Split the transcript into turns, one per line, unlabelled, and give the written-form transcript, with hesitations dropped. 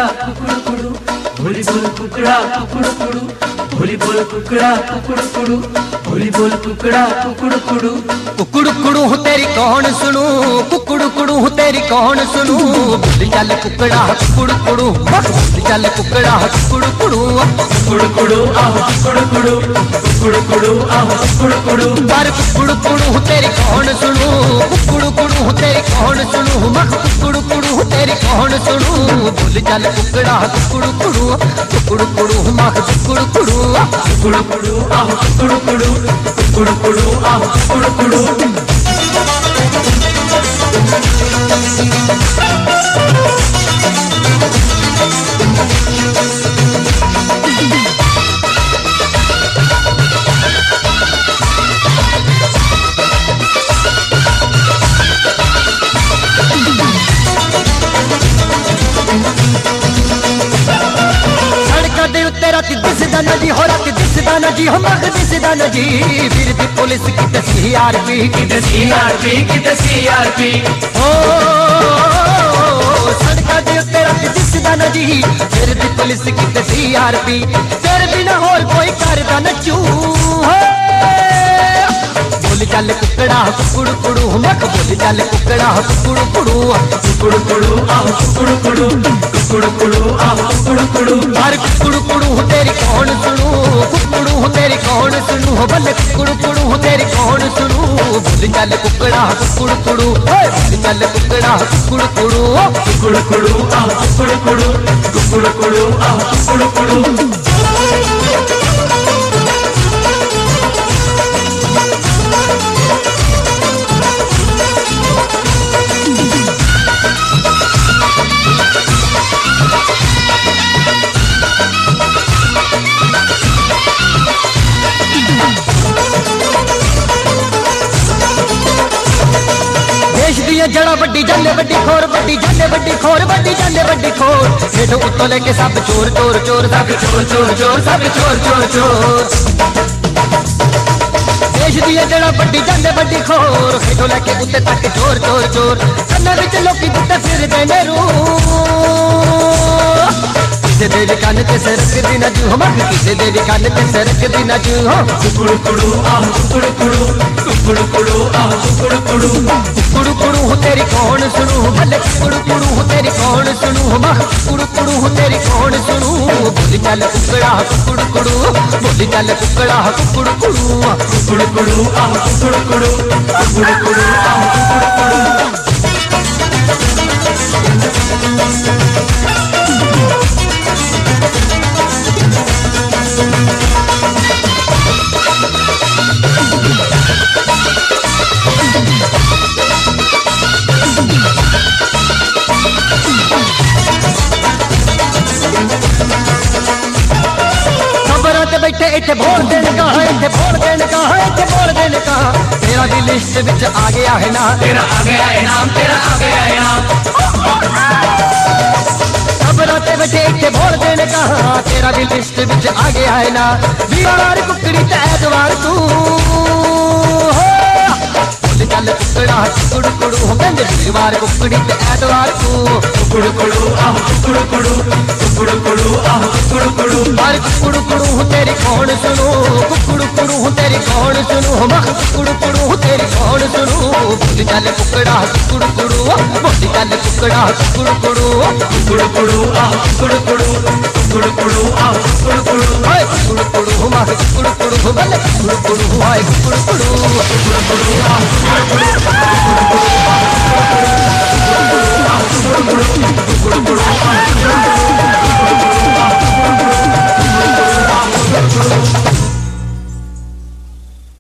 कुकुड़ कुड़ू, होली बोल कुकड़ा कुकुड़ कुड़ू, होली बोल कुकड़ा कुकुड़ कुड़ू, होली बोल कुकड़ा कुकुड़ कुड़ू।
कुकुड़ कुड़ू तेरी कौन सुनू, कुकुड़ कुड़ू तेरी कौन सुनू, बोली चल कुकड़ा कुकुड़ कुड़ू, बोली चल कुकड़ा कुकुड़ कुड़ू,
कुकुड़ कुड़ू आहो कुकुड़ कुड़ू, कुकुड़ कुड़ू आहो कुकुड़ कुड़ू।
पर कुकुड़ कुड़ू तेरी कौन सुनू, कुकुड़ कुड़ू तेरी कौन सुनू, मख कुकुड़ कुड़ू तेरी कौन सुनू, बोली चल कुकड़ा कुकुड़ कुड़ू, कुकुड़ कुड़ू मख कुकुड़ कुड़ू,
कुकुड़ कुड़ू आहो कुकुड़ कुड़ू, कुकुड़ कुड़ू आहो कुकुड़ कुड़ू।
राती दिसदा नजी हो, राती दिसदा नजी हो, मग दिसदा नजी, फिर दी पुलिस की सीआरपी की
सीआरपी की सीआरपी।
ओ सड़का दे उत्ते राती दिसदा नजी, फिर दी पुलिस की सीआरपी, तेरे बिना होर कोई करदा नचू। बोली चल कुकड़ा कुकुड़ कुड़ू, मख बोली चल कुकड़ा कुकुड़ कुड़ू,
कुकुड़ कुड़ू आहो कुकुड़ कुड़ू, कुकुड़ कुड़ू आहो कुकुड़ कुड़ू।
हर कुकुड़ कुड़ू तेरी कौन सुनू, कुकुड़ू तेरी कौन सुनू, बल्ले कुकुड़ कुड़ू तेरी कौन सुनू, बोली चल कुकड़ा कुकुड़ कुड़ू, बोली चल कुकड़ा कुकुड़ कुड़ू,
कुकुड़ कुड़ू आहो कुकुड़ कुड़ू, कुकुड़ कुड़ू आहो कुकुड़ कुड़ू।
जड़ा वड्डी जाने वड्डी खोर, वड्डी जाने वड्डी खोर, वड्डी जाने वड्डी खोर, हेठों उत्तों लेके सब चोर चोर चोर, सब चोर चोर चोर, सब चोर चोर चोर। देश दी जड़ा वड्डी जाने वड्डी खोर, हेठों लेके उत्ते तक चोर चोर चोर, कन्ने विच लोकी जिते फिरदे ने रू, किसे दे भी कान ते सरक दी ना जू, मग किसे दे भी कान ते सरक दी ना जू।
कुकुड़ कुड़ू आहो कुकुड़ कुड़ू, कुकुड़ कुड़ू आहो कुकुड़ कुड़ू।
कुकुड़ कुड़ू तेरी कौन सुनू, भले कुकुड़ कुड़ू तेरी कौन सुनू, मख कुकुड़ कुड़ू तेरी कौन सुनू, बोली चल कुकड़ा कुकुड़ कुड़ू, बोली चल कुकड़ा कुकुड़ कुड़ू,
कुकुड़ कुड़ू आहो कुकुड़ कुड़ू, कुकुड़ कुड़ू आहो कुकुड़ कुड़ू।
बैठे इत्थे बोल देने का है, इत्थे बोल देने का है, इत्थे बोल देने का, तेरा भी लिस्ट विच आ गया है ना,
तेरा आ गया है नाम, तेरा आ गया है नाम।
खबराते बैठे इत्थे बोल देने का, तेरा भी लिस्ट विच आ गया है ना, वीरवार कुकड़ी ते ऐतवार तू, बोली चल कुकड़ा कुकुड़ कुड़ू, गंज वीरवार कुकड़ी ते ऐतवार तू,
कुकुड़ कुड़ू आहो कुकुड़ कुड़ू, कुकुड़ कुड़ू आहो कुकुड़ कुड़ू।
हर कुकुड़ कुड़ू तेरी कौन सुनू, कुकुड़ कुड़ू तेरी कौन सुनू, मख कुकुड़ कुड़ू तेरी कौन सुनू, बोली चल कुकड़ा कुकुड़ कुड़ू, बोली चल कुकड़ा कुकुड़ कुड़ू,
कुकुड़ कुड़ू आहो कुकुड़ कुड़ू, कुकुड़ कुड़ू आहो कुकुड़ कुड़ू।
कुकुड़ कुड़ू मख कुकुड़ कुड़ू, बल्ले कुकुड़ कुड़ू, कुकुड़ कुड़ू, कुकुड़ कुड़ू आहो कुकुड़ कुड़ू।